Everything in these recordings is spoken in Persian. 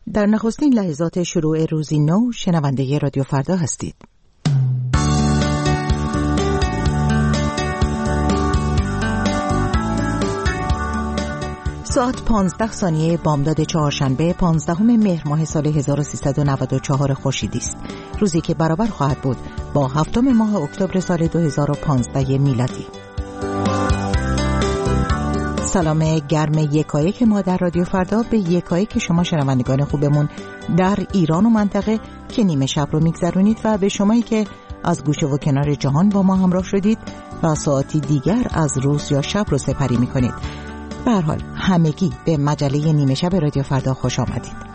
در نخستین لحظات شروع روزی نو شنونده رادیو فردا هستید. ساعت 15 ثانیه بامداد چهارشنبه 15 مهر ماه سال 1394 خورشیدی است. روزی که برابر خواهد بود با 7 ماه اکتبر سال 2015 میلادی. سلام گرم یکایک ما در رادیو فردا به یکایک شما شنوندگان خوبمون در ایران و منطقه که نیمه شب رو میگذرونید و به شمایی که از گوشه و کنار جهان با ما همراه شدید و ساعتی دیگر از روز یا شب رو سپری میکنید. به هر حال همگی به مجله نیمه شب رادیو فردا خوش آمدید.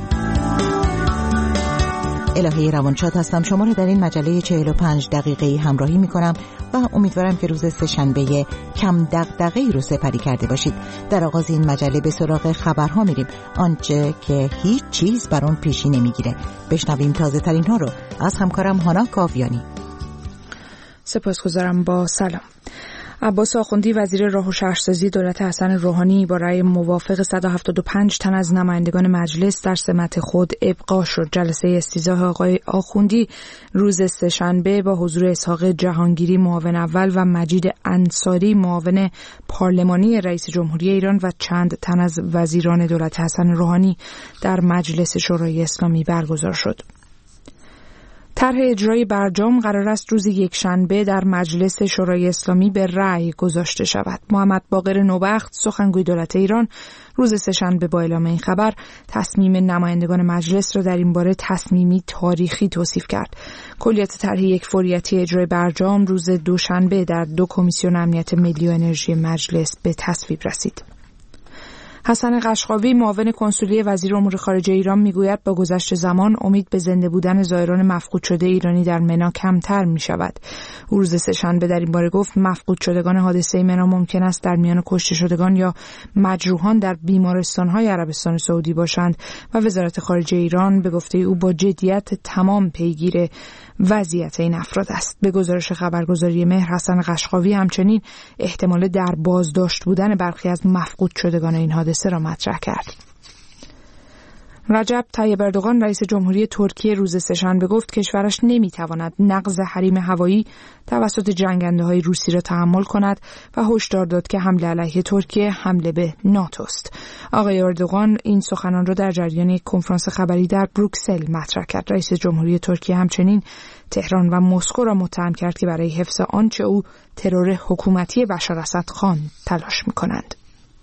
الهه روانشاد هستم، شما رو در این مجله 45 دقیقه‌ای همراهی میکنم و امیدوارم که روز سه‌شنبه کم دغدغه‌ای رو سپری کرده باشید. در آغاز این مجله به سراغ خبرها میریم، آنچه که هیچ چیز بر اون پیشی نمیگیره. بشنویم تازه ترین ها رو از همکارم هانا کاویانی. سپاسگزارم. با سلام. عباس آخوندی وزیر راه و شهرسازی دولت حسن روحانی با رأی موافق 175 تن از نمایندگان مجلس در سمت خود ابقا شد. جلسه استیضاح آقای آخوندی روز سه‌شنبه با حضور اسحاق جهانگیری معاون اول و مجید انصاری معاون پارلمانی رئیس جمهوری ایران و چند تن از وزیران دولت حسن روحانی در مجلس شورای اسلامی برگزار شد. طرح اجرای برجام قرار است روز یکشنبه در مجلس شورای اسلامی به رأی گذاشته شود. محمد باقر نوبخت سخنگوی دولت ایران روز سه‌شنبه با اعلام این خبر تصمیم نمایندگان مجلس را در این باره تصمیمی تاریخی توصیف کرد. کلیات طرح یک فوریتی اجرای برجام روز دوشنبه در 2 کمیسیون امنیت ملی و انرژی مجلس به تصویب رسید. حسن قشقاوی معاون کنسولی وزیر امور خارجه ایران میگوید با گذشت زمان امید به زنده بودن زائران مفقود شده ایرانی در منا کمتر می شود. او روز سه‌شنبه در این باره گفت مفقود شدگان حادثه منا ممکن است در میان کشته شدگان یا مجروحان در بیمارستان‌های عربستان سعودی باشند و وزارت خارجه ایران به گفته او با جدیت تمام پیگیر وضعیت این افراد است. به گزارش خبرگزاری مهر، حسن قشقاوی همچنین احتمال در بازداشت بودن برخی از مفقود شدگان این حادثه را مطرح کرد. رجب طیب اردوغان رئیس جمهوری ترکیه روز سه‌شنبه گفت کشورش نمیتواند نقض حریم هوایی توسط جنگنده‌های روسی را تحمل کند و هشدار داد که حمله علیه ترکیه حمله به ناتو است. آقای اردوغان این سخنان را در جریان یک کنفرانس خبری در بروکسل مطرح کرد. رئیس جمهوری ترکیه همچنین تهران و مسکو را متهم کرد که برای حفظ آنچه او ترور حکومتی بشار اسدخان تلاش می‌کنند.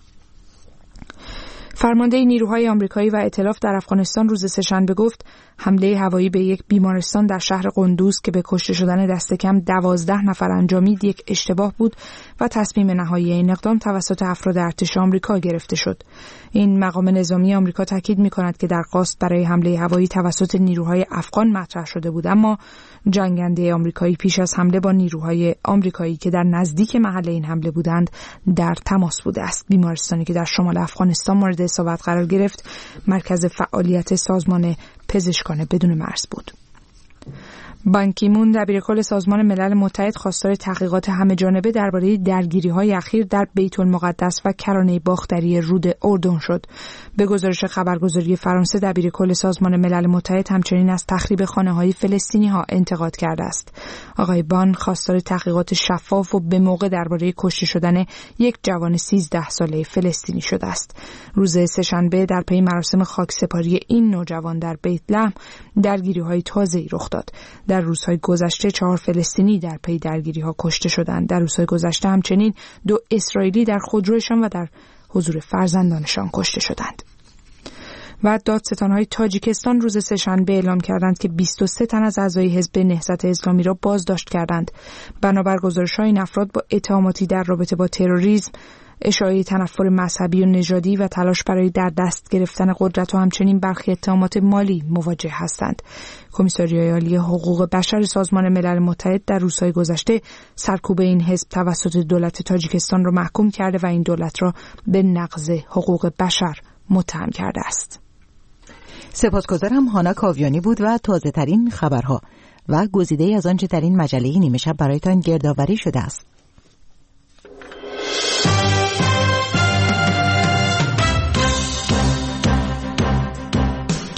فرمانده نیروهای آمریکایی و ائتلاف در افغانستان روز سه‌شنبه گفت حمله هوایی به یک بیمارستان در شهر قندوز که به کشته شدن دست کم 12 نفر انجامید یک اشتباه بود و تصمیم نهایی این اقدام توسط افراد ارتش آمریکا گرفته شد. این مقام نظامی آمریکا تاکید می‌کند که درخواست برای حمله هوایی توسط نیروهای افغان مطرح شده بود، اما جنگنده آمریکایی پیش از حمله با نیروهای آمریکایی که در نزدیک محل این حمله بودند در تماس بوده است. بیمارستانی که در شمال افغانستان مورد اصابت قرار گرفت مرکز فعالیت سازمان پزشکان بدون مرز بود. بان کی مون دبیرکل سازمان ملل متحد خواستار تحقیقات همه‌جانبه درباره درگیری‌های اخیر در بیت المقدس و کرانه باختری رود اردن شد. به گزارش خبرگزاری فرانسه دبیرکل سازمان ملل متحد همچنین از تخریب خانه‌های فلسطینی‌ها انتقاد کرده است. آقای بان خواستار تحقیقات شفاف و به موقع درباره کشته شدن یک جوان 13 ساله فلسطینی شده است. روز سه‌شنبه در پی مراسم خاکسپاری این نوجوان در بیت لحم درگیری‌های تازه‌ای رخ داد. در روزهای گذشته 4 فلسطینی در پی درگیری‌ها کشته شدند. در روزهای گذشته همچنین 2 اسرائیلی در خودرویشان و در حضور فرزندانشان کشته شدند. و دادستان‌های تاجیکستان روز سه‌شنبه اعلام کردند که 23 تن از اعضای حزب نهضت اسلامی را بازداشت کردند. بنابر گزارش‌های این افراد با اتهاماتی در رابطه با تروریسم، اشاعه تنفر مذهبی و نژادی و تلاش برای در دست گرفتن قدرت و همچنین برخی اتهامات مالی مواجه هستند. کمیساریای عالی حقوق بشر سازمان ملل متحد در روزهای گذشته سرکوب این حزب توسط دولت تاجیکستان را محکوم کرده و این دولت را به نقض حقوق بشر متهم کرده است. سپاسگزارم. هانا کاویانی بود و تازه ترین خبرها و گزیده‌ای از آنچه در این مجله نیمه شب برایتان گردآوری شده است.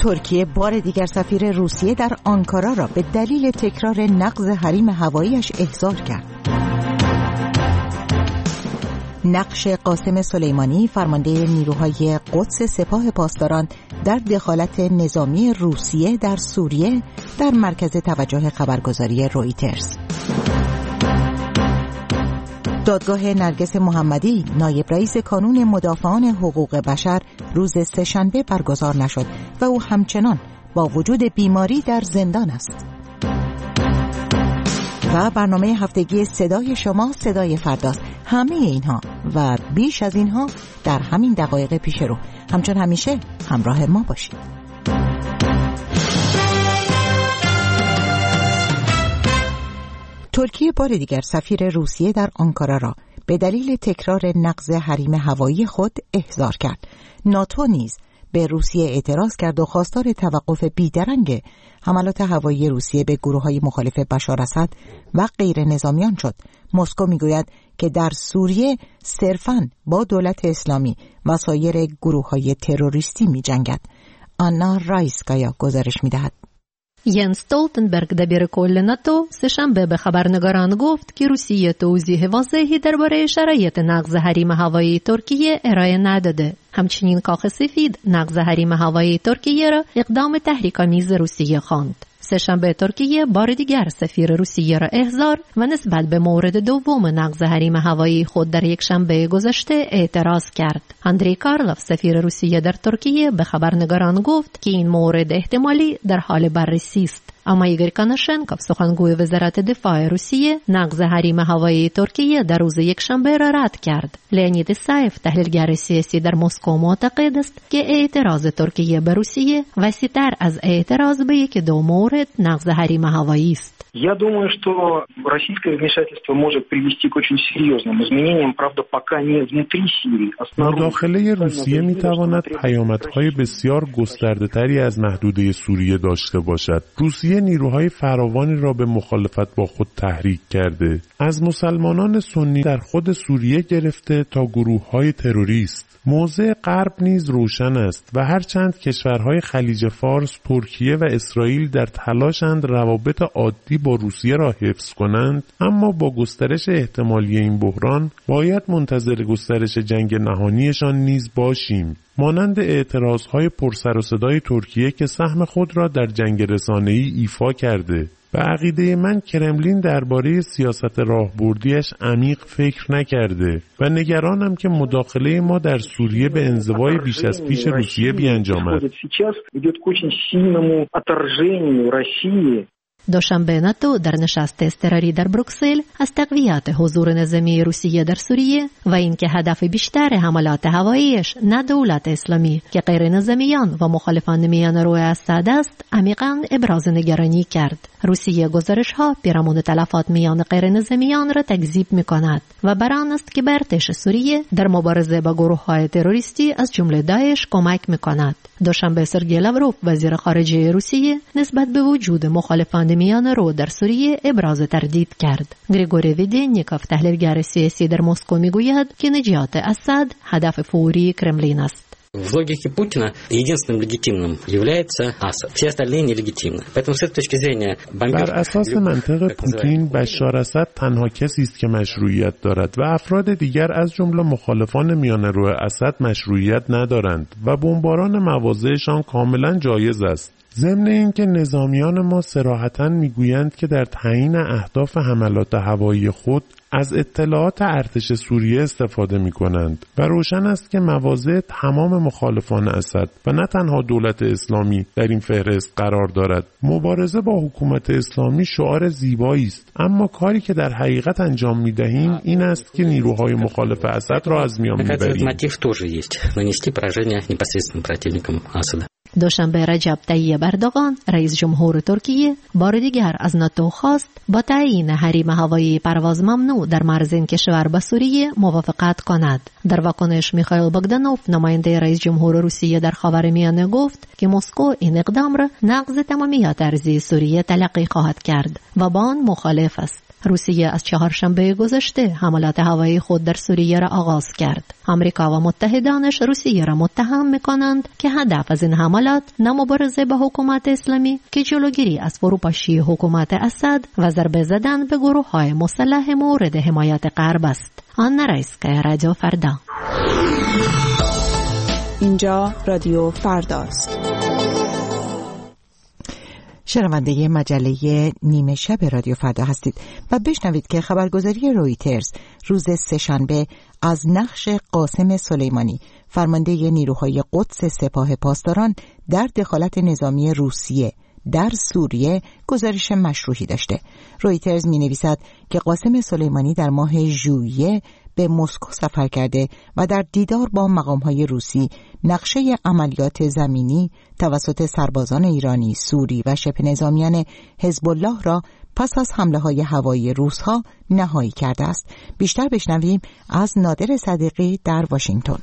ترکیه بار دیگر سفیر روسیه در آنکارا را به دلیل تکرار نقض حریم هوایی‌اش احضار کرد. نقش قاسم سلیمانی فرمانده نیروهای قدس سپاه پاسداران در دخالت نظامی روسیه در سوریه در مرکز توجه خبرگزاری رویترز. دادگاه نرگس محمدی نایب رئیس کانون مدافعان حقوق بشر روز سه‌شنبه برگزار نشد و او همچنان با وجود بیماری در زندان است. و برنامه هفتگی صدای شما صدای فرداست. همه اینها و بیش از اینها در همین دقایق پیش رو. همچون همیشه همراه ما باشید. ترکیه بار دیگر سفیر روسیه در آنکارا را به دلیل تکرار نقض حریم هوایی خود احضار کرد. ناتو نیز به روسیه اعتراض کرد و خواستار توقف بیدرنگ حملات هوایی روسیه به گروه‌های مخالف بشار اسد و غیر نظامیان شد. مسکو میگوید که در سوریه صرفاً با دولت اسلامی و سایر گروه‌های تروریستی می‌جنگد. آنا رایسکایا گزارش می‌دهد. ینس استولتنبرگ دبیر کل ناتو سه‌شنبه به خبرنگاران گفت که روسیه توضیح واضحی درباره شرایط نقض حریم هوایی ترکیه ارائه نداده. همچنین کاخ سفید نقض حریم هوایی ترکیه را اقدام تحریک‌آمیز روسیه خواند. سه‌شنبه ترکیه بار دیگر سفیر روسیه را احضار و نسبت به مورد دوم نقض حریم هوایی خود در یک شنبه گذشته اعتراض کرد. اندری کارلوف سفیر روسیه در ترکیه به خبرنگاران گفت که این مورد احتمالی در حال بررسی است. اما ایگور کاناشنکوف سخنگوی وزارت دفاع روسیه نقض حریم هوایی ترکیه در روز یکشنبه را رد کرد. لئونید اسایف تحلیلگر سیاسی در مسکو معتقد است که اعتراض ترکیه به روسیه وسیع‌تر از اعتراض به یک دو مورد نقض حریم هوایی است. Я думаю, что российское вмешательство может привести к очень серьезным изменениям, правда, пока не внутри Сирии. مداخله روسیه می‌تواند پیامدهای بسیار گسترده‌تری از محدوده سوریه داشته باشد. روسیه نیروهای فراوانی را به مخالفت با خود تحریک کرده، از مسلمانان سنی در خود سوریه گرفته تا گروه‌های تروریست. موضع غرب نیز روشن است و هرچند کشورهای خلیج فارس، ترکیه و اسرائیل در تلاشند روابط عادی با روسیه را حفظ کنند، اما با گسترش احتمالی این بحران باید منتظر گسترش جنگ نهانیشان نیز باشیم. مانند اعتراضهای پرسر و صدای ترکیه که سهم خود را در جنگ رسانه‌ای ایفا کرده. به عقیده من کرملین درباره سیاست راهبردیش عمیق فکر نکرده و نگرانم که مداخله ما در سوریه به انزوای بیش از پیش روسیه بیانجامد. دوشنبه ناتو در نشست اضطراری در بروکسل از تقویت حضور نظامی روسیه در سوریه و اینکه هدف بیشتر حملات هواییش نه دولت اسلامی که غیر نظامیان و مخالفان میانرو اسد است عمیقاً ابراز نگرانی کرد. روسیه گزارش‌ها پیرامون تلفات میان غیر نظامیان را تکذیب می‌کند و بر آن است که به ارتش سوریه در مبارزه با گروه‌های تروریستی از جمله داعش کمک می‌کند. دوشنبه سرگئی لاوروف وزیر خارجه روسیه نسبت به وجود مخالفان میانرو در سوریه ابراز تردید کرد. گریگوری ویدینیکوف تحلیلگر سیاسی در مسکو میگوید که نجات اسد هدف فوری کرملین است. В логике Путина единственным легитимным является Асад. Все остальные нелегитимны. Поэтому с этой точки зрения بر اساس منطق پوتین بشار اسد تنها کسی است که مشروعیت دارد و افراد دیگر از جمله مخالفان میانرو اسد مشروعیت ندارند و بمباران مواضعشان کاملا جایز است. ضمن اینکه نظامیان ما صراحتاً میگویند که در تعیین اهداف حملات هوایی خود از اطلاعات ارتش سوریه استفاده می‌کنند و روشن است که مواضع تمام مخالفان اسد و نه تنها دولت اسلامی در این فهرست قرار دارد. مبارزه با حکومت اسلامی شعار زیبایی است، اما کاری که در حقیقت انجام می‌دهیم این است که نیروهای مخالف اسد را از میان می‌بریم. دوشنبه رجب طیب اردوغان رئیس جمهور ترکیه بار دیگر از ناتو خواست با تعیین حریم هوایی پرواز ممنوع در مرز این کشور با سوریه موافقت کند. در واکنش میخائیل بogdanov نماینده رئیس جمهور روسیه در خاورمیانه گفت که مسکو این اقدام را نقض تمامیت ارضی سوریه تلقی خواهد کرد و با آن مخالف است. روسیه از چهارشنبه گذشته حملات هوایی خود در سوریه را آغاز کرد. آمریکا و متحدانش روسیه را متهم می‌کنند که هدف از این حملات نه مبارزه با حکومت اسلامی که جلوگیری از فروپاشی حکومت اسد و ضربه زدن به گروه‌های مسلح مورد حمایت غرب است. آنا رایسکایا، رادیو فردا. اینجا رادیو فرداست. شنونده مجله نیمه شب رادیو فردا هستید و بشنوید که خبرگزاری رویترز روز سه‌شنبه از نقش قاسم سلیمانی فرمانده نیروهای قدس سپاه پاسداران در دخالت نظامی روسیه در سوریه گزارش مشروحی داشته. رویترز می‌نویسد که قاسم سلیمانی در ماه ژوئیه به مسکو سفر کرده و در دیدار با مقام‌های روسی نقشه عملیات زمینی توسط سربازان ایرانی، سوری و شبه نظامیان حزب الله را پس از حمله‌های هوایی روس‌ها نهایی کرده است. بیشتر بشنویم از نادر صدیقی در واشنگتن.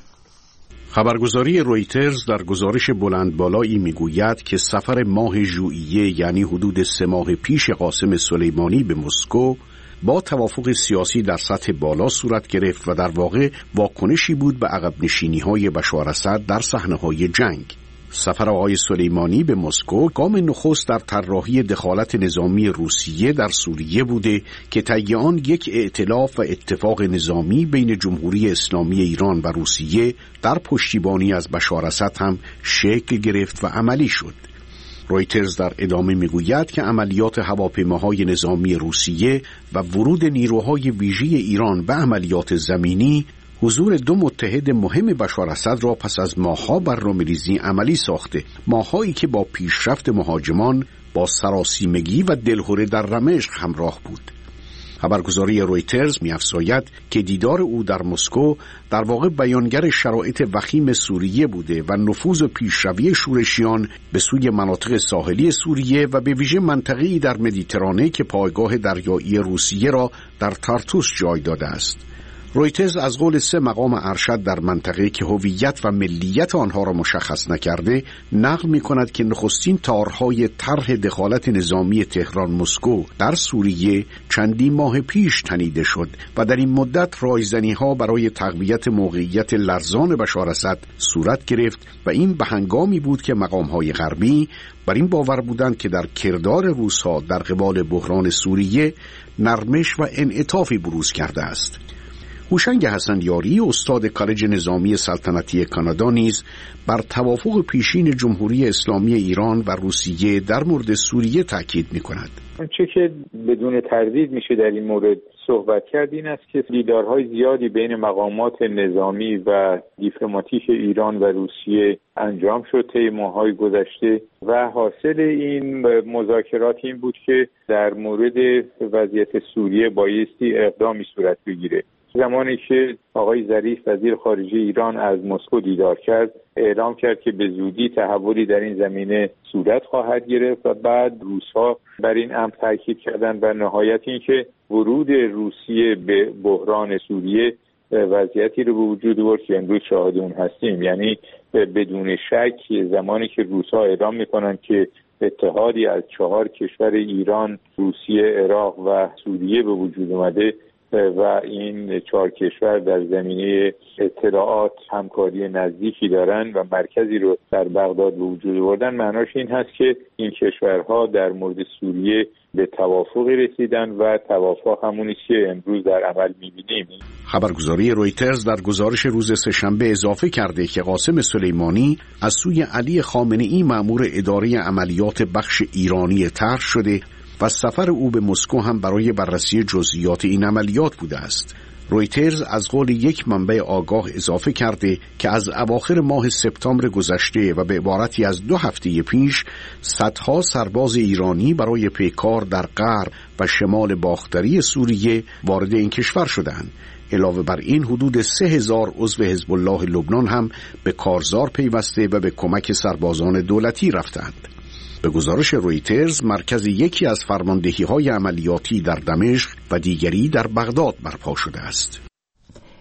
خبرگزاری رویترز در گزارش بلند بالایی میگوید که سفر ماه ژوئیه یعنی حدود 3 ماه پیش قاسم سلیمانی به مسکو با توافق سیاسی در سطح بالا صورت گرفت و در واقع واکنشی بود به عقب نشینی‌های بشار اسد در صحنه‌های جنگ. سفر آقای سلیمانی به مسکو گام نخست در طراحی دخالت نظامی روسیه در سوریه بوده که طی آن یک ائتلاف و اتفاق نظامی بین جمهوری اسلامی ایران و روسیه در پشتیبانی از بشار اسد هم شکل گرفت و عملی شد. رویترز در ادامه میگوید که عملیات هواپیماهای نظامی روسیه و ورود نیروهای ویژه ایران به عملیات زمینی حضور 2 متحد مهم بشار اسد را پس از ماه‌ها برنامه‌ریزی عملی ساخته، ماه‌هایی که با پیشرفت مهاجمان با سراسیمگی و دلهره در دمشق همراه بود. خبرگزاری رویترز می‌افزاید که دیدار او در مسکو در واقع بیانگر شرایط وخیم سوریه بوده و نفوذ و پیشروی شورشیان به سوی مناطق ساحلی سوریه و به ویژه منطقه‌ای در مدیترانه که پایگاه دریایی روسیه را در تارتوس جای داده است. رویترز از قول 3 مقام ارشد در منطقه که هویت و ملیت آنها را مشخص نکرده نقل می‌کند که نخستین تارهای طرح دخالت نظامی تهران مسکو در سوریه چندین ماه پیش تنیده شد و در این مدت رایزنی‌ها برای تقویت موقعیت لرزان بشار اسد صورت گرفت و این به هنگامی بود که مقام‌های غربی بر این باور بودند که در کردار روس‌ها در قبال بحران سوریه نرمش و انعطافی بروز کرده است. هوشنگ حسنیاری استاد کالج نظامی سلطنتی کانادا نیز بر توافق پیشین جمهوری اسلامی ایران و روسیه در مورد سوریه تاکید می‌کند. آنچه که بدون تردید میشه در این مورد صحبت کرد این است که دیدارهای زیادی بین مقامات نظامی و دیپلماتیک ایران و روسیه انجام شد طی ماه‌های گذشته و حاصل این مذاکرات این بود که در مورد وضعیت سوریه بایستی اقدامی صورت بگیره. زمانی که آقای ظریف وزیر خارجه ایران از مسکو دیدار کرد اعلام کرد که به زودی تحولی در این زمینه صورت خواهد گرفت و بعد روس‌ها بر این امر تاکید کردند و نهایت این که ورود روسیه به بحران سوریه وضعیتی رو به وجود آورد که امروز شاهد اون هستیم. یعنی بدون شک زمانی که روس‌ها اعلام می‌کنند که اتحادی از 4 کشور ایران، روسیه، عراق و سوریه به وجود اومده و این 4 کشور در زمینه اطلاعات همکاری نزدیکی دارن و مرکزی رو در بغداد به وجود آوردن، معناش این هست که این کشورها در مورد سوریه به توافقی رسیدن و توافق همونی که امروز در عمل می‌بینیم. خبرگزاری رویترز در گزارش روز سه‌شنبه اضافه کرده که قاسم سلیمانی از سوی علی خامنه‌ای مأمور اداره عملیات بخش ایرانی طرح شده و سفر او به مسکو هم برای بررسی جزئیات این عملیات بوده است. رویترز از قول یک منبع آگاه اضافه کرده که از اواخر ماه سپتامبر گذشته و به عبارتی از 2 هفته پیش صدها سرباز ایرانی برای پیکار در غرب و شمال باختری سوریه وارد این کشور شدند. علاوه بر این حدود 3000 عضو حزب الله لبنان هم به کارزار پیوسته و به کمک سربازان دولتی رفتند. به گزارش رویترز مرکز یکی از فرماندهی‌های عملیاتی در دمشق و دیگری در بغداد برپا شده است.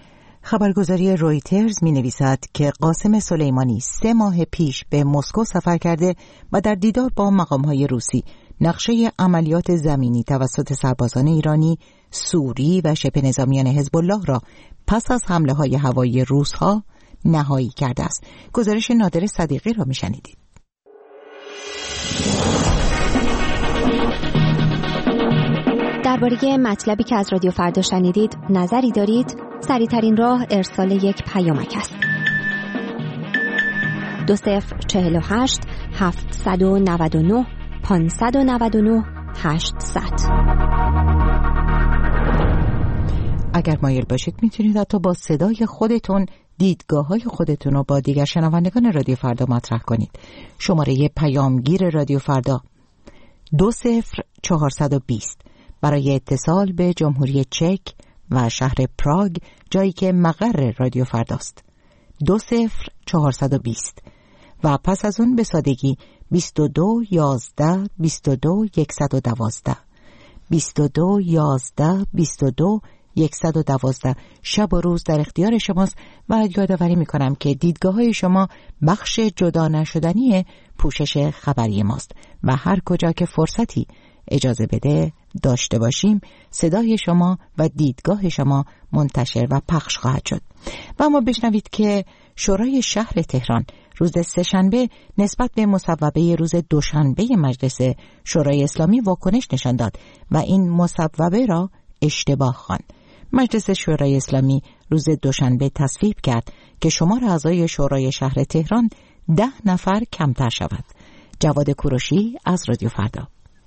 خبرگزاری رویترز می نویسد که قاسم سلیمانی 3 ماه پیش به مسکو سفر کرده و در دیدار با مقام‌های روسی نقشه عملیات زمینی توسط سربازان ایرانی، سوری و شبه نظامیان حزب الله را پس از حمله‌های هوایی روس‌ها نهایی کرده است. گزارش نادر صدیقی را می‌شنیدید. درباره مطلبی که از رادیو فردا شنیدید نظری دارید؟ سریع‌ترین راه ارسال یک پیامک است. 2048 799 599 800. اگر مایل باشید میتونید حتی با صدای خودتون دیدگاه‌های خودتون رو با دیگر شنوندگان رادیو فردا مطرح کنید. شماره پیامگیر رادیو فردا 20420 برای اتصال به جمهوری چک و شهر پراگ، جایی که مقر رادیو فرداست. 20420 و پس از اون به سادگی 22 11 22 112 22 11 22 112. شب و روز در اختیار شماست و یادآوری میکنم که دیدگاه‌های شما بخش جدا نشدنی پوشش خبری ماست و هر کجا که فرصتی اجازه بده داشته باشیم صدای شما و دیدگاه شما منتشر و پخش خواهد شد. و اما بشنوید که شورای شهر تهران روز سه‌شنبه نسبت به مصوبه روز دوشنبه مجلس شورای اسلامی واکنش نشان داد و این مصوبه را اشتباه خواند. مجلس شورای اسلامی روز دوشنبه تصویب کرد که شمار اعضای شورای شهر تهران 10 نفر کمتر شود. جواد کوروشی از رادیو فردا.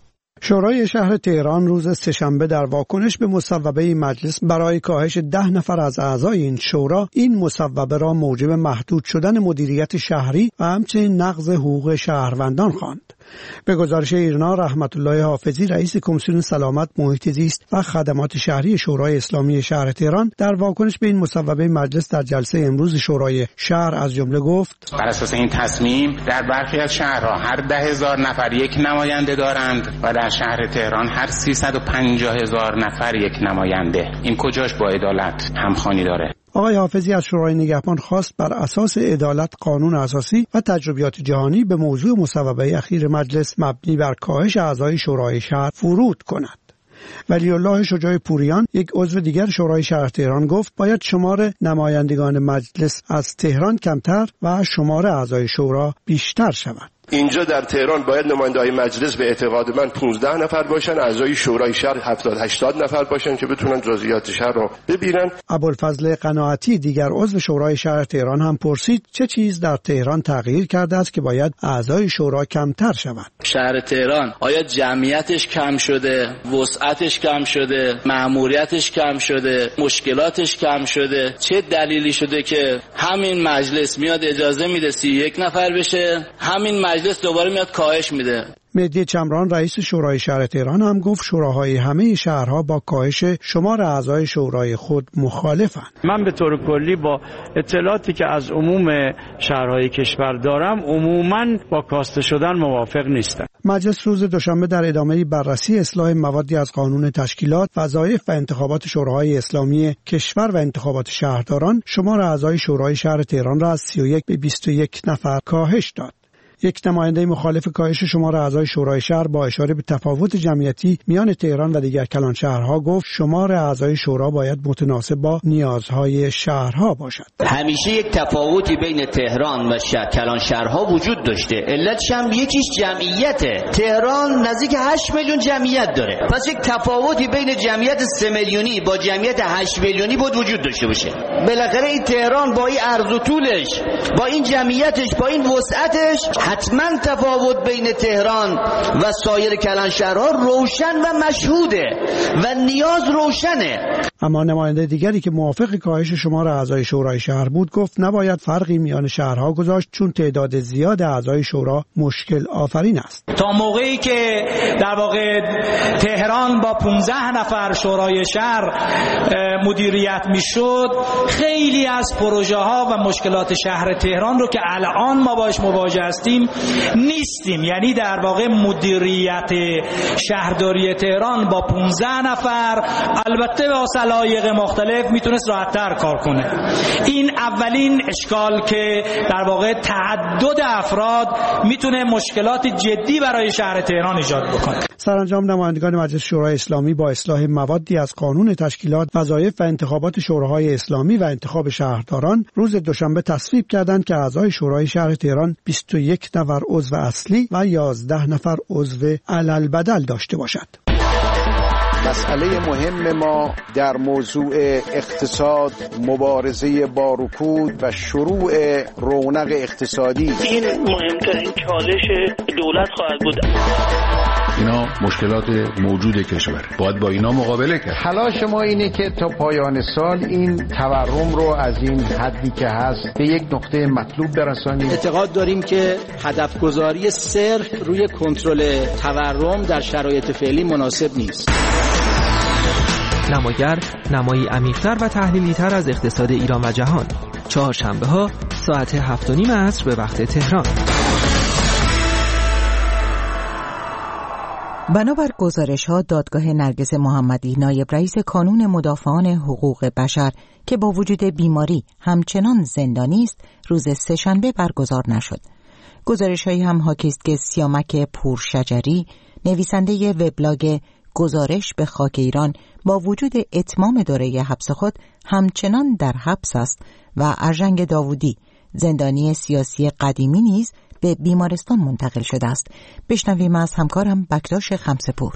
شورای شهر تهران روز سه‌شنبه در واکنش به مصوبه مجلس برای کاهش 10 نفر از اعضای این شورا این مصوبه را موجب محدود شدن مدیریت شهری و همچنین نقض حقوق شهروندان خواند. به گزارش ایرنا رحمت الله حافظی رئیس کمیسیون سلامت محیط زیست و خدمات شهری شورای اسلامی شهر تهران در واکنش به این مصوبه مجلس در جلسه امروز شورای شهر از جمله گفت: بر اساس این تصمیم در برخی از شهرها هر 10,000 نفر یک نماینده دارند و در شهر تهران هر 350,000 نفر یک نماینده. این کجاش با عدالت همخوانی داره؟ آقای حافظی از شورای نگهبان خواست بر اساس عدالت، قانون اساسی و تجربیات جهانی به موضوع مصوبه اخیر مجلس مبنی بر کاهش اعضای شورای شهر ورود کند. ولی الله شجاع پوریان یک عضو دیگر شورای شهر تهران گفت باید شمار نمایندگان مجلس از تهران کمتر و شمار اعضای شورا بیشتر شود. اینجا در تهران باید نماینده‌های مجلس به اعتقاد من 15 نفر باشن، اعضای شورای شهر 70-80 نفر باشن که بتونن جزئیات شهر رو ببینن. ابوالفضل قناعتی دیگر عضو شورای شهر تهران هم پرسید چه چیز در تهران تغییر کرده است که باید اعضای شورا کمتر شود. شهر تهران آیا جمعیتش کم شده، وسعتش کم شده، مأموریتش کم شده، مشکلاتش کم شده؟ چه دلیلی شده که همین مجلس میاد اجازه میده 31 نفر بشه، همین مجلس دوباره میاد کاهش میده؟ مهدی چمران رئیس شورای شهر تهران هم گفت شوراهای همه شهرها با کاهش شمار اعضای شورای خود مخالفند. من به طور کلی با اطلاعاتی که از عموم شهرهای کشور دارم عموماً با کاسته شدن موافق نیستم. مجلس روز دوشنبه در ادامه بررسی اصلاح موادی از قانون تشکیلات، وظایف و انتخابات شوراهای اسلامی کشور و انتخابات شهرداران شمار اعضای شورای شهر تهران را از 31 به 21 نفر کاهش داد. یک نماینده مخالف کاهش شمار اعضای شورای شهر با اشاره به تفاوت جمعیتی میان تهران و دیگر کلان شهرها گفت شمار اعضای شورا باید متناسب با نیازهای شهرها باشد. همیشه یک تفاوتی بین تهران و کلان شهرها وجود داشته. علتش هم یکیش جمعیته. تهران نزدیک 8 میلیون جمعیت داره. پس یک تفاوتی بین جمعیت 3 میلیونی با جمعیت 8 میلیونی بود وجود داشته باشه. بالاخره این تهران با این عرض و طولش، با این جمعیتش، با این وسعتش حتما تفاوت بین تهران و سایر کلان شهرها روشن و مشهوده و نیاز روشنه. اما نماینده دیگری که موافق کاهش شمار اعضای شورای شهر بود گفت نباید فرقی میان شهرها گذاشت چون تعداد زیاد اعضای شورا مشکل آفرین است. تا موقعی که در واقع تهران با 15 نفر شورای شهر مدیریت میشد، خیلی از پروژه ها و مشکلات شهر تهران رو که الان ما باش مواجه هستیم نیستیم. یعنی در واقع مدیریت شهرداری تهران با 15 نفر، البته با علایق مختلف میتونست راحت‌تر کار کنه. این اولین اشکال که در واقع تعدد افراد میتونه مشکلات جدی برای شهر تهران ایجاد بکنه. سرانجام نمایندگان مجلس شورای اسلامی با اصلاح موادی از قانون تشکیلات، وظایف و انتخابات شوراهای اسلامی و انتخاب شهرداران روز دوشنبه تصویب کردند که اعضای شورای شهر تهران 21 نفر عضو اصلی و 11 نفر عضو علالبدل داشته باشد. مسئله مهم ما در موضوع اقتصاد، مبارزه با رکود و شروع رونق اقتصادی، این مهمترین چالش دولت خواهد بود. اینا مشکلات موجود کشور، باید با اینا مقابله کرد. تلاش ما اینه که تا پایان سال این تورم رو از این حدی که هست به یک نقطه مطلوب برسانیم. اعتقاد داریم که هدف گذاری صرف روی کنترل تورم در شرایط فعلی مناسب نیست. نماگر، نمایی عمیق‌تر و تحلیلی‌تر از اقتصاد ایران و جهان. چهارشنبه‌ها ساعت 7:30 عصر به وقت تهران. بنابر گزارش‌ها، دادگاه نرگس محمدی نایب رئیس کانون مدافعان حقوق بشر که با وجود بیماری همچنان زندانی است، روز سه‌شنبه برگزار نشد. گزارش‌هایی هم حاکی است که سیامک پورشجری، نویسنده وبلاگ گزارش به خاک ایران، با وجود اتمام دوره حبس خود همچنان در حبس است و ارژنگ داوودی، زندانی سیاسی قدیمی نیز به بیمارستان منتقل شده است. بشنویم از همکارم بکتاش خمسه‌پور.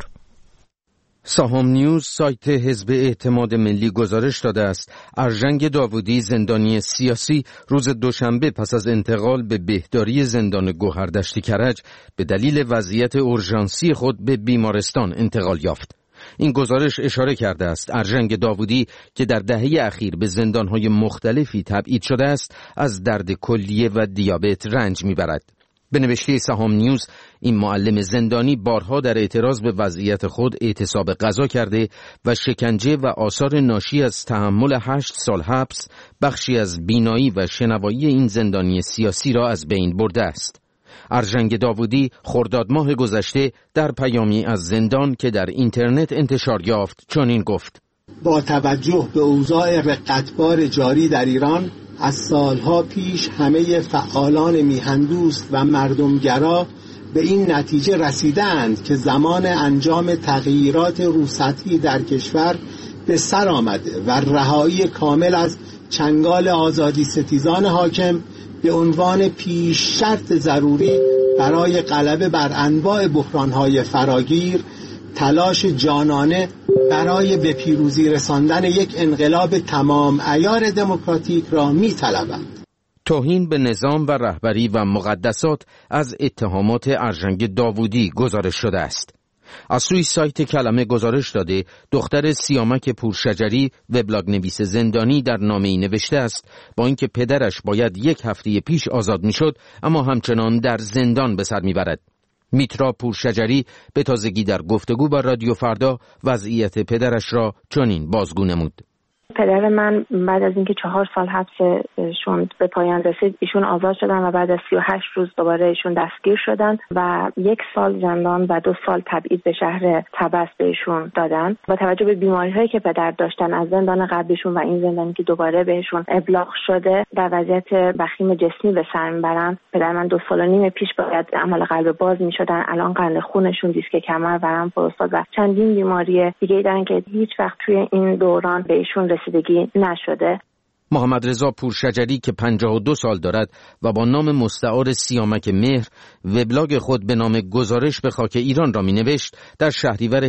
سهام نیوز سایت حزب اعتماد ملی گزارش داده است ارژنگ داوودی، زندانی سیاسی، روز دوشنبه پس از انتقال به بهداری زندان گوهردشت کرج به دلیل وضعیت اورژانسی خود به بیمارستان انتقال یافت. این گزارش اشاره کرده است ارژنگ داوودی که در دهه اخیر به زندانهای مختلفی تبعید شده است، از درد کلیه و دیابت رنج میبرد. به نوشته سهام نیوز، این معلم زندانی بارها در اعتراض به وضعیت خود اعتصاب غذا کرده و شکنجه و آثار ناشی از تحمل 8 سال حبس بخشی از بینایی و شنوایی این زندانی سیاسی را از بین برده است. ارژنگ داوودی خرداد ماه گذشته در پیامی از زندان که در اینترنت انتشار یافت چنین گفت: با توجه به اوضاع رقتبار جاری در ایران، از سالها پیش همه فعالان میهندوست و مردمگرا به این نتیجه رسیدند که زمان انجام تغییرات روسطحی در کشور به سر آمده و رهایی کامل از چنگال آزادی ستیزان حاکم به عنوان پیش شرط ضروری برای غلبه بر انواع بحرانهای فراگیر، تلاش جانانه برای به پیروزی رساندن یک انقلاب تمام عیار دموکراتیک را می‌طلبند. توهین به نظام و رهبری و مقدسات از اتهامات ارژنگ داوودی گزارش شده است. از سوی سایت کلمه گزارش داده دختر سیامک پورشجری، وبلاگ نویس زندانی، در نامه‌ای نوشته است با اینکه پدرش باید 1 هفته پیش آزاد میشد، اما همچنان در زندان به سر میبرد. میترا پورشجری به تازگی در گفتگو با رادیو فردا وضعیت پدرش را چنین بازگو نمود: پدر من بعد از اینکه 4 سال حبسشون به پایان رسید، ایشون آزاد شدن و بعد از 38 روز دوباره ایشون دستگیر شدن و 1 سال زندان و 2 سال تبعید به شهر طبس بهشون دادن. با توجه به بیماری‌هایی که پدر داشتن از زندان قبلیشون و این زندانی که دوباره بهشون ابلاغ شده، در وضعیت وخیم جسمی به سر میبرن. پدر من 2 سال و نیم پیش باید عمل قلب باز میشدن، الان قند خونشون، دیسک کمر، ورم پروستات و چندین بیماری دیگه دارن که هیچ وقت توی این دوران بهشون رسیدگی نشده. محمد رضا پورشجری که 52 سال دارد و با نام مستعار سیامک مهر وبلاگ خود به نام گزارش به خاک ایران را می نوشت، در شهریور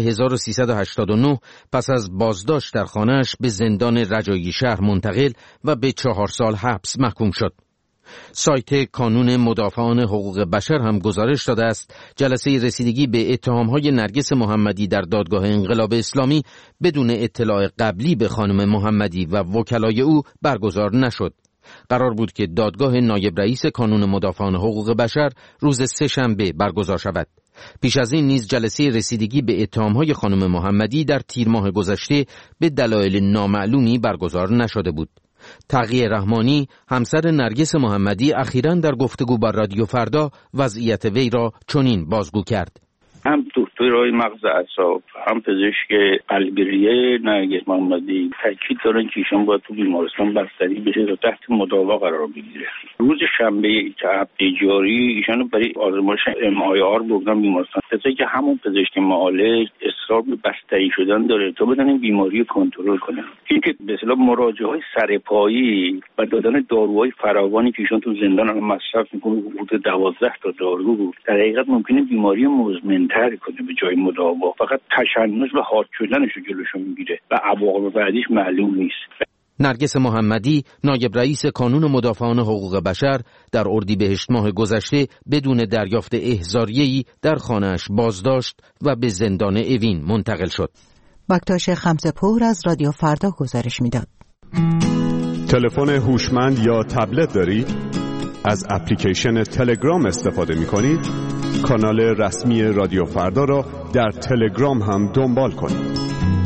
1389 پس از بازداشت در خانه‌اش به زندان رجایی شهر منتقل و به 4 سال حبس محکوم شد. سایت کانون مدافعان حقوق بشر هم گزارش داده است جلسه رسیدگی به اتهام‌های نرگس محمدی در دادگاه انقلاب اسلامی بدون اطلاع قبلی به خانم محمدی و وکلای او برگزار نشد. قرار بود که دادگاه نایب رئیس کانون مدافعان حقوق بشر روز سه‌شنبه برگزار شود. پیش از این نیز جلسه رسیدگی به اتهام‌های خانم محمدی در تیر ماه گذشته به دلایل نامعلومی برگزار نشده بود. تقی رحمانی، همسر نرگس محمدی، اخیراً در گفتگو با رادیو فردا وضعیت وی را چنین بازگو کرد: هم دکترای مغز اعصاب، هم پزشک قلبیه نرگس محمدی تاکید دارن که ایشان باید تو بیمارستان بستری بشه تا تحت مداوا قرار بگیره. روز شنبه هفته جاری ایشانو برای آزمایش MIR بردن بیمارستان، کسی که همون پزشک معالج اصرار به بستری شدن داره تا بدن این بیماری کنترل کنه. این که به اصطلاح مراجعه‌های سرپایی و دادن داروهای فراوانی که ایشان تو زندان هم مصرف میکنه، حدود 12 تا دارو، در حقیقت ممکنه بیماری مزمن‌تر کنه به جای مداوا. فقط تشنج و حاد شدنش رو جلوشو میگیره و عواقب بعدیش معلوم نیست. نرگس محمدی، نایب رئیس کانون مدافعان حقوق بشر، در اردیبهشت ماه گذشته بدون دریافت احضاریه‌ای در خانه‌اش بازداشت و به زندان اوین منتقل شد. بکتاش خمسه‌پور از رادیو فردا گزارش میداد. تلفن هوشمند یا تبلت دارید؟ از اپلیکیشن تلگرام استفاده می‌کنید؟ کانال رسمی رادیو فردا را در تلگرام هم دنبال کنید.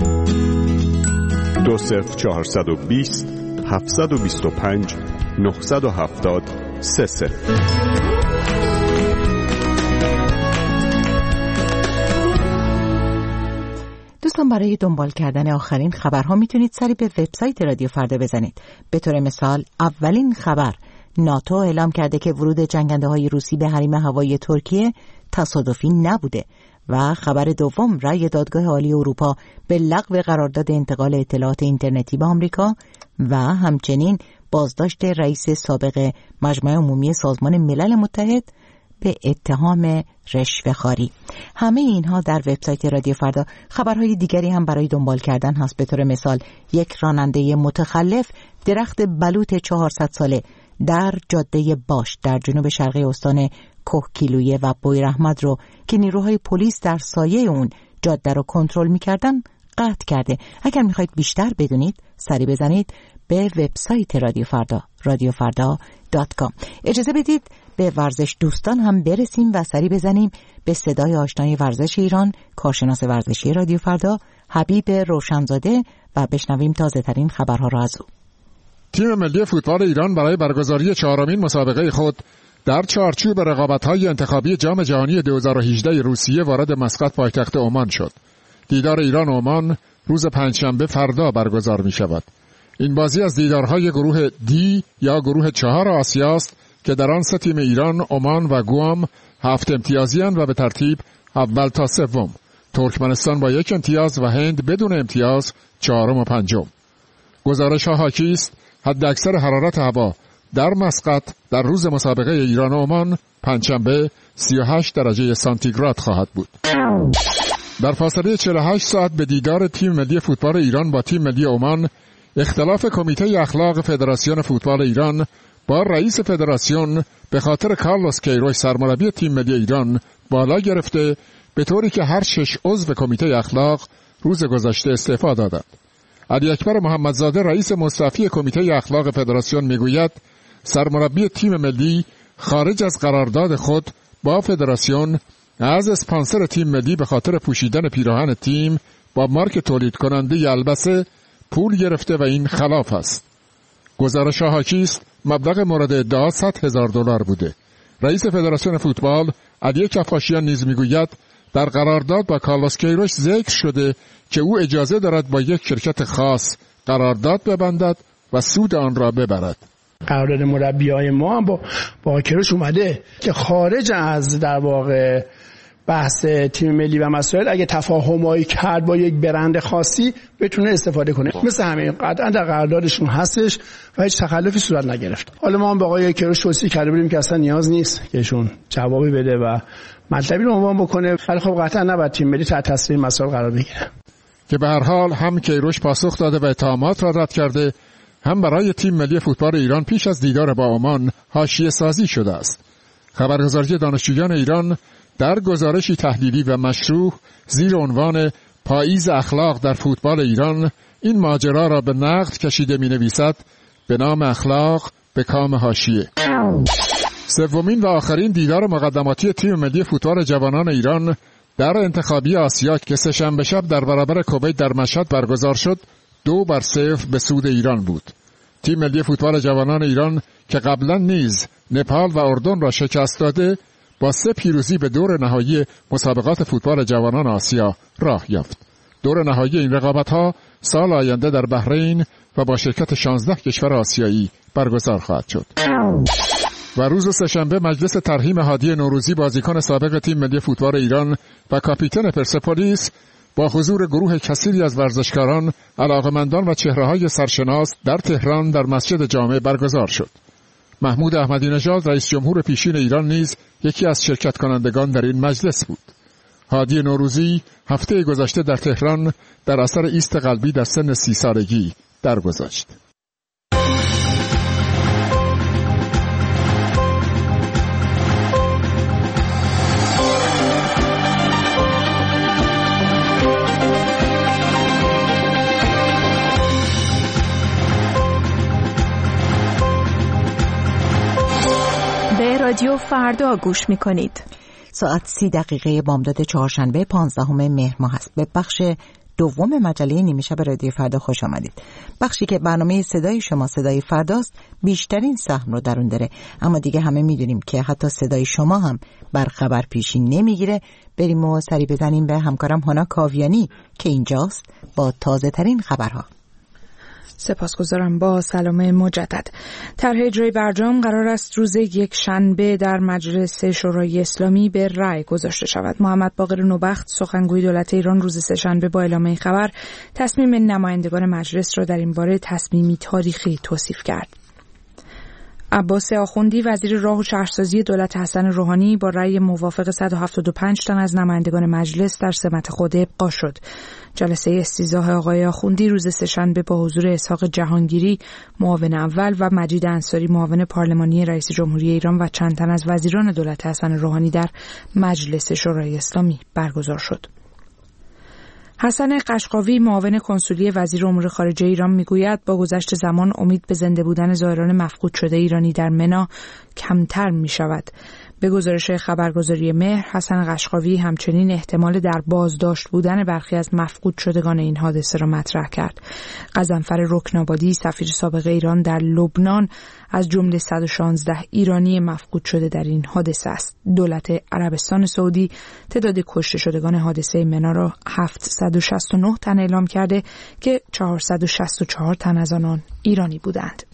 20420 725 970 33. دوستان، برای دنبال کردن آخرین خبرها میتونید سری به وبسایت رادیو فردا بزنید. به طور مثال اولین خبر، ناتو اعلام کرده که ورود جنگنده‌های روسی به حریم هوایی ترکیه تصادفی نبوده. و خبر دوم، رأی دادگاه عالی اروپا به لغو قرارداد انتقال اطلاعات اینترنتی به آمریکا و همچنین بازداشت رئیس سابق مجمع عمومی سازمان ملل متحد به اتهام رشوه‌خواری. همه اینها در وبسایت رادیو فردا. خبرهای دیگری هم برای دنبال کردن هست. به طور مثال یک راننده متخلف درخت بلوط 400 ساله در جاده باش در جنوب شرقی استان کوهگیلویه و بویراحمد رو که نیروهای پلیس در سایه اون جاده رو کنترل می‌کردن قطع کرده. اگر می‌خواید بیشتر بدونید سری بزنید به وبسایت رادیو فردا، radiofarda.com. اجازه بدید به ورزش دوستان هم برسیم و سری بزنیم به صدای آشنای ورزش ایران، کارشناس ورزشی رادیو فردا حبیب روشنزاده و بشنویم تازه ترین خبرها را از او. تیم ملی فوتبال ایران برای برگزاری 4مین مسابقه خود در چارچوب رقابت‌های انتخابی جام جهانی 2018 روسیه وارد مسقط پایتخت عمان شد. دیدار ایران و عمان روز پنجشنبه فردا برگزار می‌شود. این بازی از دیدارهای گروه دی یا گروه 4 آسیا است که در آن 3 تیم ایران، عمان و گوام 7 امتیازی اند و به ترتیب اول تا سوم. ترکمنستان با 1 امتیاز و هند بدون امتیاز 4 و 5. گزارش ها حاکی است حداکثر حرارت هوا در مسقط در روز مسابقه ایران و عمان پنجشنبه 38 درجه سانتیگراد خواهد بود. در فاصله 48 ساعت به دیدار تیم ملی فوتبال ایران با تیم ملی عمان، اختلاف کمیته اخلاق فدراسیون فوتبال ایران با رئیس فدراسیون به خاطر کارلوس کیروش سرمربی تیم ملی ایران بالا گرفته، به طوری که هر 6 عضو کمیته اخلاق روز گذشته استعفا دادند. علی اکبر محمدزاده رئیس مستعفی کمیته اخلاق فدراسیون میگوید سرمربی تیم ملی خارج از قرارداد خود با فدراسیون از اسپانسر تیم ملی به خاطر پوشیدن پیراهن تیم با مارک تولید کننده البسه پول گرفته و این خلاف است. گزارش حاکی است مبلغ مورد ادعا $100,000 بوده. رئیس فدراسیون فوتبال علی کفاشیان نیز میگوید در قرارداد با کارلوس کیروش ذکر شده که او اجازه دارد با یک شرکت خاص قرارداد ببندد و سود آن را ببرد. قرارداد مربیای ما هم با کیروش اومده که خارج از در واقع بحث تیم ملی و مسائل اگه تفاهمایی کرد با یک برند خاصی بتونه استفاده کنه. مثل همین قطعا در قراردادشون هستش و هیچ تخلفی صورت نگرفت. حالا ما هم با آقای کیروش توصیه کرده بودیم که اصلا نیاز نیست که ایشون جوابی بده و مطلبی رو عنوان بکنه، ولی خب قطعا نباید تیم ملی تحت تاثیر مسائل قرار بگیره. که به هر حال هم کیروش پاسخ داده و اتهامات را رد کرده، هم برای تیم ملی فوتبال ایران پیش از دیدار با عمان حاشیه سازی شده است. خبرگزاری دانشجویان ایران در گزارشی تحلیلی و مشروح زیر عنوان پاییز اخلاق در فوتبال ایران این ماجرا را به نقد کشیده می‌نویسد به نام اخلاق به کام حاشیه. سومین و آخرین دیدار مقدماتی تیم ملی فوتبال جوانان ایران در انتخابی آسیا که سه‌شنبه شب در برابر کویت در مشهد برگزار شد 2-0 به سود ایران بود. تیم ملی فوتبال جوانان ایران که قبلا نیز نپال و اردن را شکست داده با 3 پیروزی به دور نهایی مسابقات فوتبال جوانان آسیا راه یافت. دور نهایی این رقابت‌ها سال آینده در بحرین و با شرکت 16 کشور آسیایی برگزار خواهد شد. و روز سه‌شنبه مجلس ترحیم هادی نوروزی، بازیکن سابق تیم ملی فوتبال ایران و کاپیتان پرسپولیس، با حضور گروه کثیری از ورزشکاران، علاقه‌مندان و چهره‌های سرشناس در تهران در مسجد جامع برگزار شد. محمود احمدی نژاد رئیس جمهور پیشین ایران نیز یکی از شرکت کنندگان در این مجلس بود. هادی نوروزی هفته گذشته در تهران در اثر ایست قلبی در سن 30 سالگی درگذشت. به رادیو فردا گوش می‌کنید. ساعت 30 بامداد چهارشنبه 15 مهر ماه است. به بخش دوم مجله نیمه شب رادیو فردا خوش آمدید. بخشی که برنامه صدای شما صدای فرداست بیشترین سهم رو در اون داره، اما دیگه همه میدونیم که حتی صدای شما هم بر خبر پیشی نمیگیره. بریم و سری بزنیم به همکارم هانا کاویانی که اینجاست با تازه ترین خبرها. سپاسگزارم. با سلام مجدد. طرح اجرای برجام قرار است روز یک شنبه در مجلس شورای اسلامی به رأی گذاشته شود. محمد باقر نوبخت سخنگوی دولت ایران روز سه‌شنبه با اعلام این خبر تصمیم نمایندگان مجلس را در این باره تصمیمی تاریخی توصیف کرد. عباس آخوندی وزیر راه و شهرسازی دولت حسن روحانی با رأی موافق 175 تن از نمایندگان مجلس در سمت خود ابقا شد. جلسه استیضاح آقای آخوندی روز سه‌شنبه با حضور اسحاق جهانگیری معاون اول و مجید انصاری معاون پارلمانی رئیس جمهوری ایران و چند تن از وزیران دولت حسن روحانی در مجلس شورای اسلامی برگزار شد. حسن قشقاوی معاون کنسولی وزیر امور خارجه ایران میگوید با گذشت زمان امید به زنده بودن زائران مفقود شده ایرانی در منا کمتر می شود. به گزارش خبرگزاری مهر، حسن قشقاوی همچنین احتمال در بازداشت بودن برخی از مفقود شدگان این حادثه را مطرح کرد. غضنفر رکنابادی سفیر سابق ایران در لبنان از جمله 116 ایرانی مفقود شده در این حادثه است. دولت عربستان سعودی تعداد کشته شدگان حادثه منا را 769 تن اعلام کرده که 464 تن از آنان ایرانی بودند.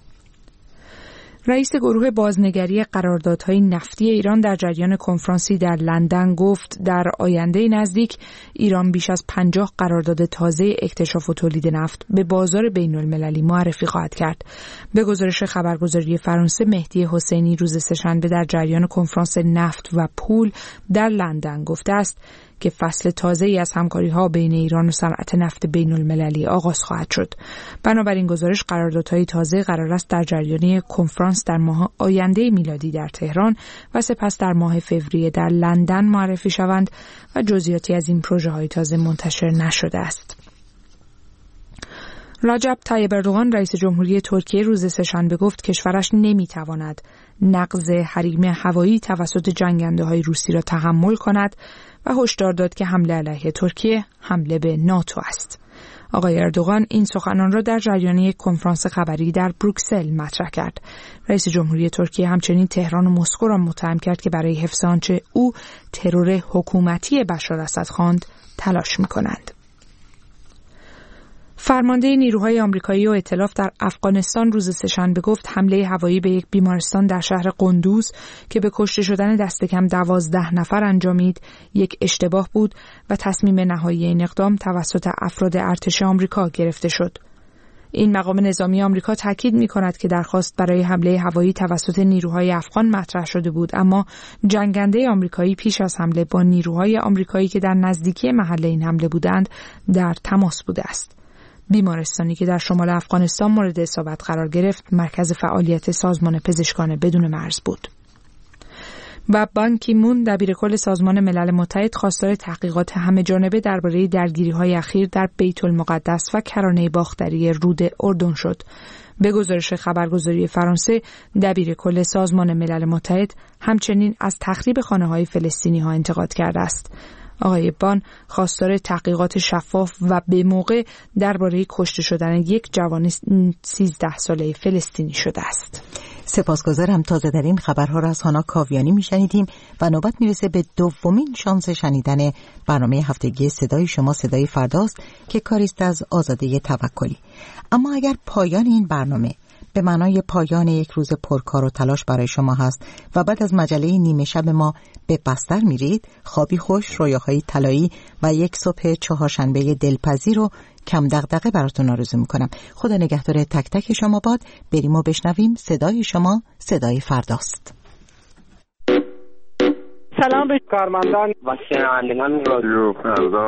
رئیس گروه بازنگری قراردادهای نفتی ایران در جریان کنفرانسی در لندن گفت در آینده نزدیک ایران بیش از 50 قرارداد تازه اکتشاف و تولید نفت به بازار بین المللی معرفی خواهد کرد. به گزارش خبرگزاری فرانسه، مهدی حسینی روز سه‌شنبه در جریان کنفرانس نفت و پول در لندن گفته است که فصل تازه‌ای از همکاری‌ها بین ایران و صنعت نفت بین‌المللی آغاز خواهد شد. بنابراین گزارش قراردادهای تازه قرار است در جریان کنفرانس در ماه آینده میلادی در تهران و سپس در ماه فوریه در لندن معرفی شوند و جزئیاتی از این پروژه‌های تازه منتشر نشده است. رجب طیب اردوغان رئیس جمهوری ترکیه روز سه‌شنبه گفت کشورش نمی‌تواند نقض حریم هوایی توسط جنگنده‌های روسی را تحمل کند و هشدار داد که حمله علیه ترکیه حمله به ناتو است. آقای اردوغان این سخنان را در جریان یک کنفرانس خبری در بروکسل مطرح کرد. رئیس جمهوری ترکیه همچنین تهران و مسکو را متهم کرد که برای حفظ آنچه او ترور حکومتی بشار اسد خواند تلاش می‌کنند. فرمانده نیروهای آمریکایی و ائتلاف در افغانستان روز سه‌شنبه گفت حمله هوایی به یک بیمارستان در شهر قندوز که به کشته شدن دست کم 12 نفر انجامید یک اشتباه بود و تصمیم نهایی این اقدام توسط افراد ارتش آمریکا گرفته شد. این مقام نظامی آمریکا تاکید می‌کند که درخواست برای حمله هوایی توسط نیروهای افغان مطرح شده بود، اما جنگنده آمریکایی پیش از حمله با نیروهای آمریکایی که در نزدیکی محل این حمله بودند در تماس بوده است. بیمارستانی که در شمال افغانستان مورد اصابت قرار گرفت مرکز فعالیت سازمان پزشکان بدون مرز بود. و بان کی مون دبیرکل سازمان ملل متحد خواستار تحقیقات همه‌جانبه درباره درگیری‌های اخیر در بیت المقدس و کرانه باختری رود اردن شد. به گزارش خبرگزاری فرانسه، دبیرکل سازمان ملل متحد همچنین از تخریب خانه‌های فلسطینی‌ها انتقاد کرده است. آقای بان خواستار تحقیقات شفاف و به موقع درباره کشته شدن یک جوان 13 ساله فلسطینی شده است. سپاسگزارم. تازه در این خبرها را از هانا کاویانی میشنیدیم و نوبت میرسه به دومین شانس شنیدن برنامه هفتگی صدای شما صدای فرداست که کاریست از آزاده توکلی. اما اگر پایان این برنامه به معنای پایان یک روز پرکار و تلاش برای شما هست و بعد از مجله نیمه شب ما به بستر میرید، خوابی خوش، رویاهای طلایی و یک صبح چهارشنبه دلپذیر رو کم دغدغه براتون آرزو میکنم. خدا نگهدار تک تک شما باد. بریم و بشنویم صدای شما صدای فرداست. سلام به کارمندان و شنوندگان رادیو فردا.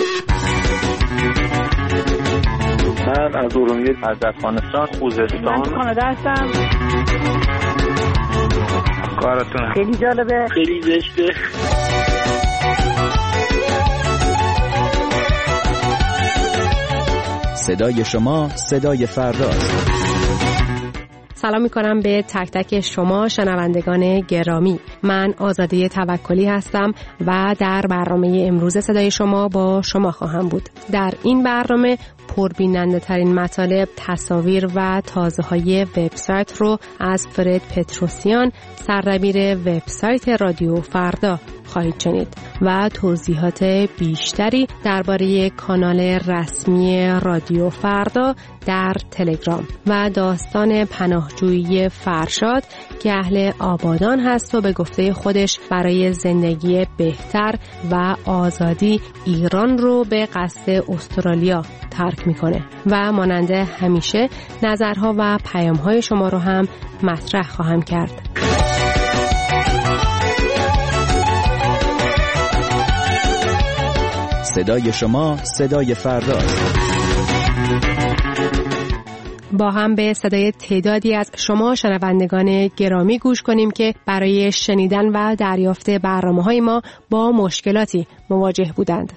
من از ارومیه از افغانستان خوزستان. من کانادا هستم. کارتون خیلی جالبه، خیلی زشته. صدای شما صدای فرداست. سلام میکنم به تک تک شما شنوندگان گرامی. من آزاده توکلی هستم و در برنامه امروز صدای شما با شما خواهم بود. در این برنامه پربیننده ترین مطالب، تصاویر و تازه های وبسایت رو از فرد پتروسیان، سردبیر وبسایت رادیو فردا خواهید شنید و توضیحات بیشتری درباره کانال رسمی رادیو فردا در تلگرام و داستان پناهجویی فرشاد که اهل آبادان هست و به گفته خودش برای زندگی بهتر و آزادی ایران رو به قصد استرالیا ترک میکنه و مانند همیشه نظرها و پیامهای شما رو هم مطرح خواهم کرد. صدای شما صدای فرداست. با هم به صدای تعدادی از شما شنوندگان گرامی گوش کنیم که برای شنیدن و دریافت برنامه‌های ما با مشکلاتی مواجه بودند.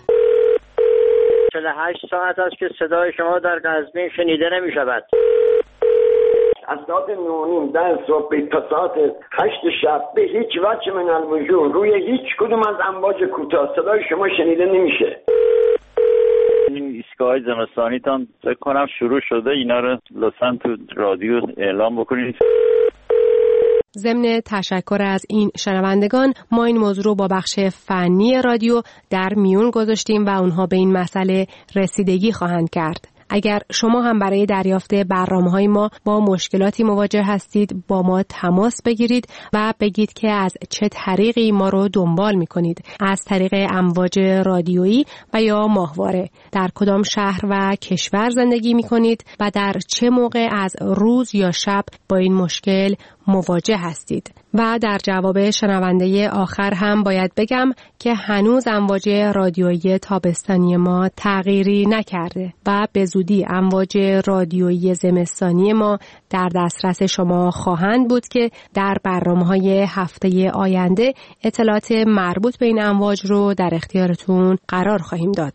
48 ساعت است که صدای شما در قزوین شنیده نمی شود. از ساعت 9:30 در صبح تا ساعت 8 شب به هیچ وجه من الوجود روی هیچ کدوم از امواج کوتاه صدای شما شنیده نمیشه. این ایستگاه زمستانیتان فکر کنم شروع شده، اینا رو لطفاً تو رادیو اعلام بکنید. ضمن تشکر از این شنوندگان ما این موضوع رو با بخش فنی رادیو در میون گذاشتیم و اونها به این مسئله رسیدگی خواهند کرد. اگر شما هم برای دریافت برنامه‌های ما با مشکلاتی مواجه هستید با ما تماس بگیرید و بگید که از چه طریقی ما رو دنبال می‌کنید، از طریق امواج رادیویی و یا ماهواره، در کدام شهر و کشور زندگی می‌کنید و در چه موقع از روز یا شب با این مشکل مواجه هستید. و در جواب شنونده آخر هم باید بگم که هنوز امواج رادیویی تابستانی ما تغییری نکرده و به زودی امواج رادیویی زمستانی ما در دسترس شما خواهند بود که در برنامه‌های هفته آینده اطلاعات مربوط به این امواج رو در اختیارتون قرار خواهیم داد.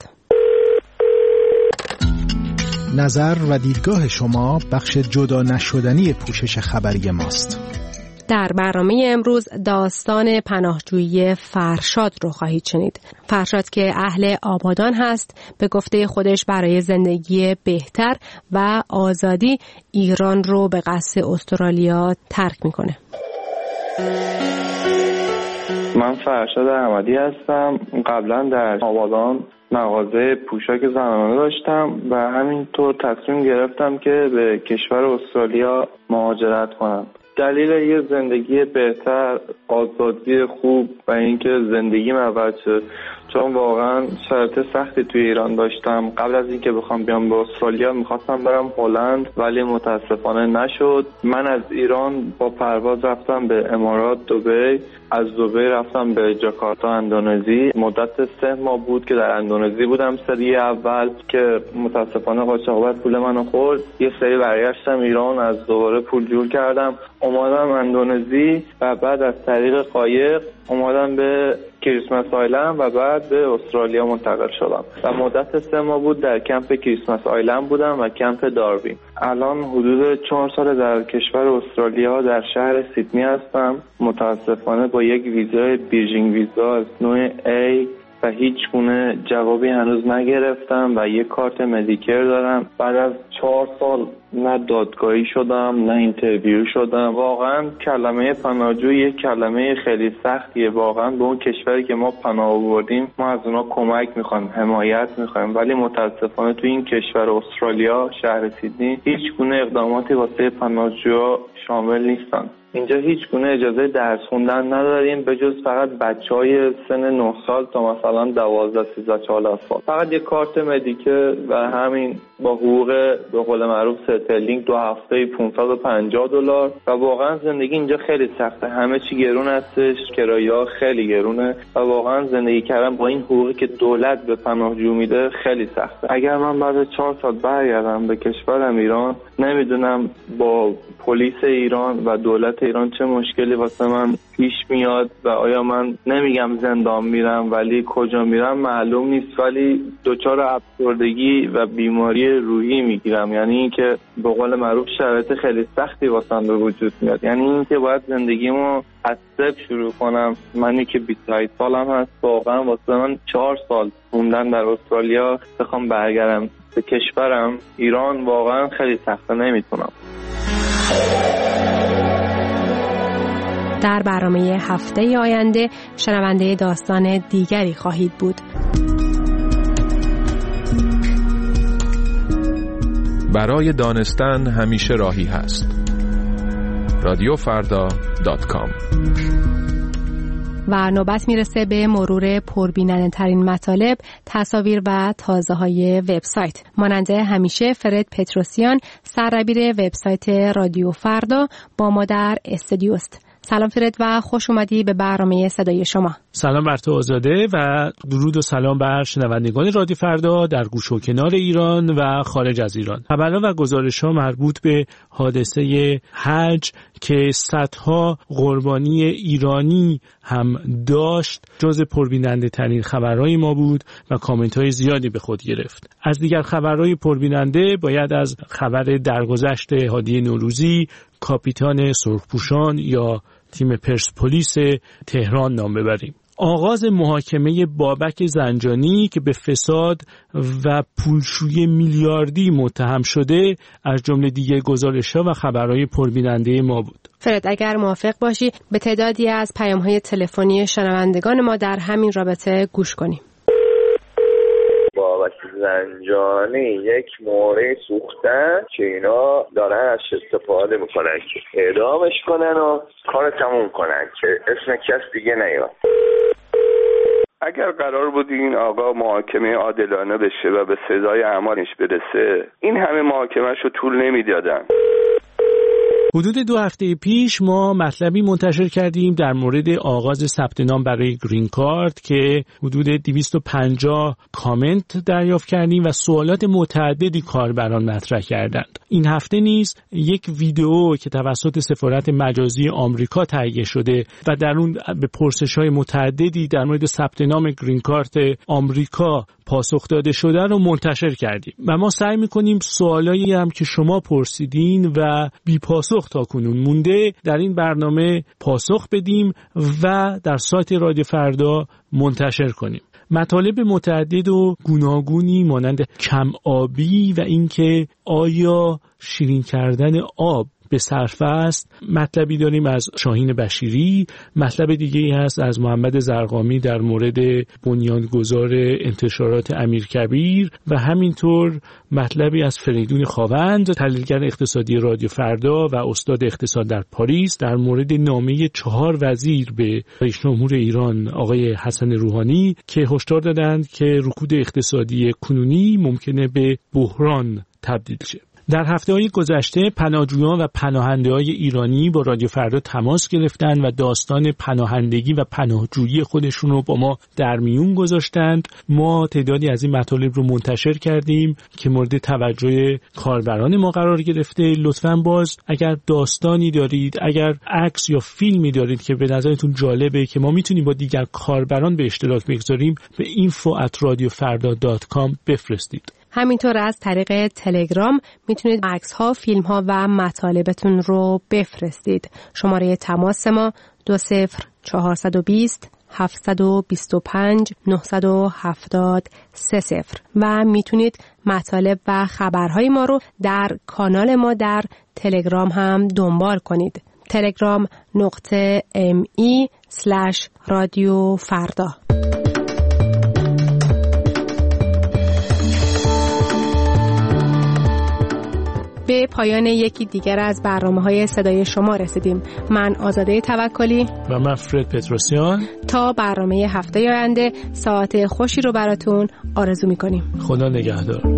نظر و دیدگاه شما بخش جدا نشدنی پوشش خبری ماست. در برنامه امروز داستان پناهجویی فرشاد رو خواهید شنید. فرشاد که اهل آبادان هست، به گفته خودش برای زندگی بهتر و آزادی ایران رو به قصد استرالیا ترک میکنه. من فرشاد احمدی هستم. قبلا در آبادان مغازه پوشاک زنانه داشتم و همینطور تصمیم گرفتم که به کشور استرالیا مهاجرت کنم. دلیل یه زندگی بهتر، آزادی خوب و اینکه زندگیم عوض شد، چون واقعا شرایط سختی توی ایران داشتم. قبل از اینکه بخوام بیام به استرالیا میخواستم برم هلند ولی متاسفانه نشد. من از ایران با پرواز رفتم به امارات دبی، از دبی رفتم به جاکارتا اندونزی. مدت 3 ماه بود که در اندونزی بودم سری اول که متاسفانه قاچاقبر پول منو خورد. یه سری برگشتم ایران، از دوباره پول جور کردم اومدم اندونزی و بعد از طریق قایق اومدم به کریسمس آیلند و بعد به استرالیا منتقل شدم و مدت 3 ماه بود در کمپ کریسمس آیلند بودم و کمپ داروین. الان حدود 4 سال در کشور استرالیا در شهر سیدنی هستم. متاسفانه با یک ویزای بیرجینگ ویزا از نوع A و و هیچ گونه جوابی هنوز نگرفتم و یک کارت مدیکر دارم. بعد از 4 سال نه دادگاهی شدم نه اینترویو شدم. واقعا کلمه پناهجو یک کلمه خیلی سختیه. واقعا به اون کشوری که ما پناه آوردیم ما از اونا کمک میخوایم، حمایت میخوایم، ولی متاسفانه تو این کشور استرالیا شهر سیدنی هیچ گونه اقداماتی واسه پناهجوها شامل نیستن. اینجا هیچ گونه اجازه درس خوندن نداریم به جز فقط بچهای سن 9 سال تا مثلا 12 13 14 سال. فقط یک کارت مدیکه و همین با حقوق به قول معروف ستلینگ 2 هفته $550 و واقعا زندگی اینجا خیلی سخته. همه چی گرون هستش، کرایه‌ها خیلی گرونه و واقعا زندگی کردن با این حقوقی که دولت به پناهجو میده خیلی سخته. اگر من بعد از 4 سال برگردم به کشورم ایران، نمیدونم با پلیس ایران و دولت ایران چه مشکلی واسه من پیش میاد و آیا من نمیگم زندان میرم ولی کجا میرم معلوم نیست، ولی دچار افسردگی و بیماری روحی میگیرم. یعنی اینکه به قول معروف شرایط خیلی سختی واسم به وجود میاد. یعنی اینکه باید زندگیمو از صفر شروع کنم. منی که 28 سالم هست، واقعا واسه من 4 سال موندن در استرالیا بخوام برگردم به کشورم ایران واقعا خیلی سخته، نمیتونم. در برنامه هفته آینده شنونده داستان دیگری خواهید بود. برای دانستن همیشه راهی هست. رادیوفردا.com. و نوبت میرسه به مرور پربیننده ترین مطالب، تصاویر و تازه های وبسایت. ماننده همیشه فرد پتروسیان، سردبیر وبسایت رادیو فردا با ما در استودیو است. سلام فرد و خوش اومدی به برنامه صدای شما. سلام بر تو آزاده و درود و سلام بر شنوندگان رادیو فردا در گوش و کنار ایران و خارج از ایران. خبرها و گزارش‌ها مربوط به حادثه حج که صدها قربانی ایرانی هم داشت جز پربیننده ترین خبرهای ما بود و کامنت های زیادی به خود گرفت. از دیگر خبرهای پربیننده باید از خبر درگذشت هادی نوروزی، کاپیتان سرخپوشان یا تیم پرسپولیس تهران نام ببریم. آغاز محاکمه بابک زنجانی که به فساد و پولشویی میلیاردی متهم شده از جمله دیگر گزارش‌ها و خبرهای پربیننده ما بود. فرد اگر موافق باشی به تعدادی از پیام‌های تلفنی شنوندگان ما در همین رابطه گوش کنیم. بابک زنجانی یک مورد سوختن که اینا دارن از استفاده میکنن که اعدامش کنن و کار تموم کنن که اسم کس دیگه نیاد. اگر قرار بود این آقا محاکمه عادلانه بشه و به سزای اعمالش برسه، این همه محاکمه‌اش رو طول نمیدادن. حدود 2 هفته پیش ما مطلبی منتشر کردیم در مورد آغاز ثبت نام برای گرین کارت که حدود 250 کامنت دریافت کردیم و سوالات متعددی کاربران مطرح کردند. این هفته نیز یک ویدیو که توسط سفارت مجازی آمریکا تهیه شده و در اون به پرسش‌های متعددی در مورد ثبت نام گرین کارت آمریکا پاسخ داده شده رو منتشر کردیم و ما سعی می‌کنیم سوالایی هم که شما پرسیدین و بی پاسخ تا کنون مونده در این برنامه پاسخ بدیم و در سایت رادیو فردا منتشر کنیم. مطالب متعدد و گوناگونی مانند کم آبی و اینکه آیا شیرین کردن آب به صرفه است، مطلبی داریم از شاهین بشیری، مطلب دیگه‌ای هست از محمد زرقامی در مورد بنیانگذار انتشارات امیرکبیر و همینطور مطلبی از فریدون خاوند، تحلیلگر اقتصادی رادیو فردا و استاد اقتصاد در پاریس در مورد نامه 4 وزیر به رئیس جمهور ایران آقای حسن روحانی که هشدار دادند که رکود اقتصادی کنونی ممکنه به بحران تبدیل شه. در هفته‌های گذشته پناهجویان و پناهنده‌های ایرانی با رادیو فردا تماس گرفتند و داستان پناهندگی و پناهجویی خودشون رو با ما در میون گذاشتند. ما تعدادی از این مطالب رو منتشر کردیم که مورد توجه کاربران ما قرار گرفته. لطفاً باز اگر داستانی دارید، اگر عکس یا فیلمی دارید که به نظرتون جالبه که ما میتونیم با دیگر کاربران به اشتراک بگذاریم، به info@radiofarda.com بفرستید. همینطور از طریق تلگرام میتونید عکس‌ها، فیلم‌ها و مطالبتون رو بفرستید. شماره تماس ما 20420 725 970 30 و میتونید مطالب و خبرهای ما رو در کانال ما در تلگرام هم دنبال کنید. telegram.me/رادیو فردا. به پایان یکی دیگر از برنامه‌های صدای شما رسیدیم. من آزاده توکلی و من فرد پتروسیان تا برنامه هفته آینده ساعت خوشی رو براتون آرزو می‌کنیم. خدا نگهدار.